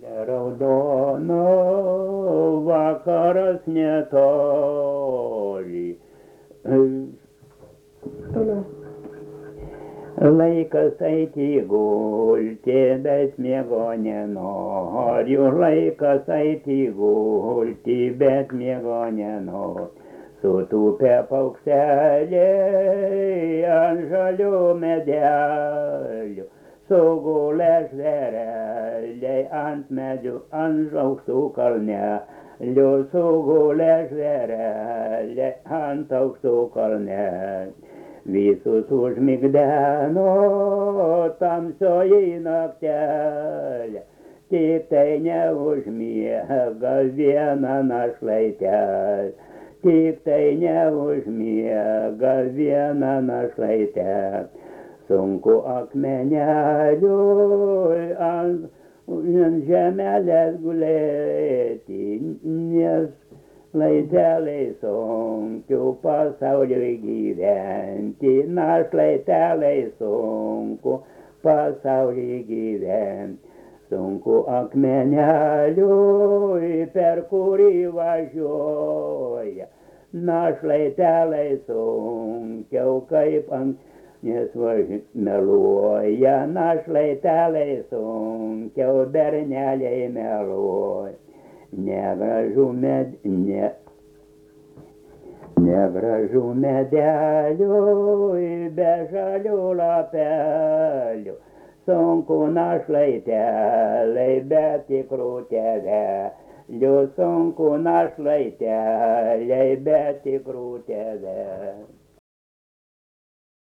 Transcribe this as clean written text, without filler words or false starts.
Raudono vakaras netoli. Toliau. Laikas eiti gulti, bet miego nenoriu. Laikas eiti gulti, bet miego nenoriu. Sutūpę paukšteliai ant žalių medelių. Sugulę žvėreliai ant medžių, ant aukštų kalnelių. Sugulę žvėreliai ant aukštų kalnelių. Visus užmigdeno tamsioji naktelė, tik tai neužmiega viena našlaitelė, tik tai neužmiega viena našlaitelė. Sunku akmeneliui ant žemelės gulėti, nes laiteliai sunkiu pasauliui gyventi, našlaiteliai sunku pasauliui gyventi. Sunku akmeneliui, per kurį važiuoja, našlaiteliai sunkiau kaip ant, nes meluoja, našlaiteliai sunkiau, berneliai meluoja. Negražų medelių be žalių lapelių, sunku našlaiteliai be tikrų tėvelių, sunku našlaiteliai be tikrų tėvelių.